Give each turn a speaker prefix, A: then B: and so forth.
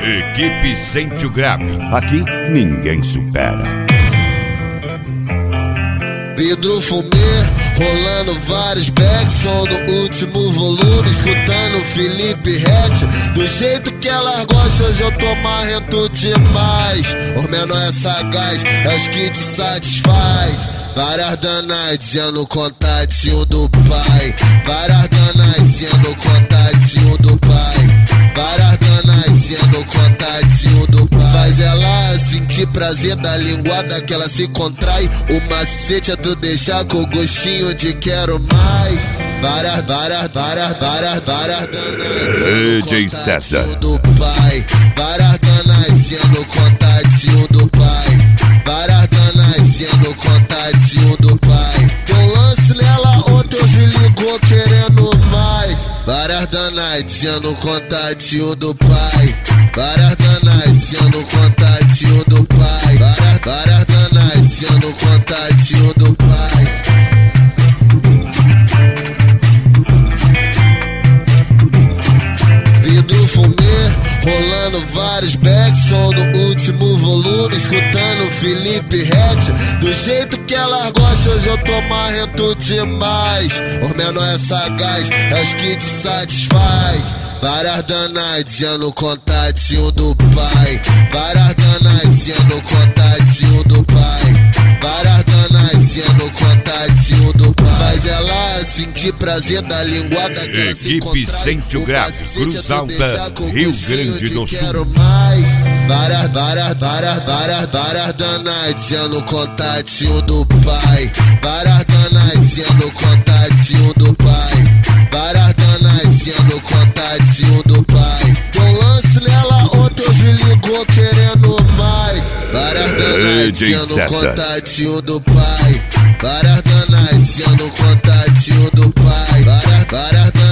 A: Equipe Sente o Grave.
B: Aqui ninguém supera.
C: Vidro fumê, rolando vários bags, som no último volume, escutando Felipe Ret. Do jeito que elas gostam, hoje eu tô marrento demais. Os menor é sagaz, é os que te satisfaz. Várias danadinhas no contatinho do pai. Várias danadinhas no contatinho do pai. Várias danadinhas no contatinho do pai. Faz ela sentir prazer da linguada que ela se contrai. O macete é tu deixar com gostinho de quero mais. Várias danadinhas
A: DJ César
C: do pai. Várias danadinhas no contatinho do pai. Várias danadinhas no contatinho do pai. Teu lance nela ontem hoje ligou querendo mais. Várias danadinhas no contatinho do pai. Várias danadinhas no contatinho do pai. Várias danadinhas no contatinho do pai. Vidro fumê, rolando vários bags, som no último volume, escutando Felipe Ret. Do jeito que elas gostam, hoje eu tô marrento demais. Os menor é sagaz, é os que te satisfaz. Várias danadinhas no contatinho do pai. Várias danadinhas no contatinho do pai. Várias danadinhas no contatinho do pai. Faz ela sentir prazer da linguada que ela se
A: Equipe Sente o Grave, Cruz Alta, Rio Grande do Sul.
C: Quero mais. Várias danadinhas no contatinho do pai. Várias danadinhas no contatinho do pai. Várias danadinhas no contatinho do pai. Teu lance nela ontem hoje ligou querendo mais. Várias danadinhas no contatinho do pai. Várias danadinhas no contatinho do pai. Várias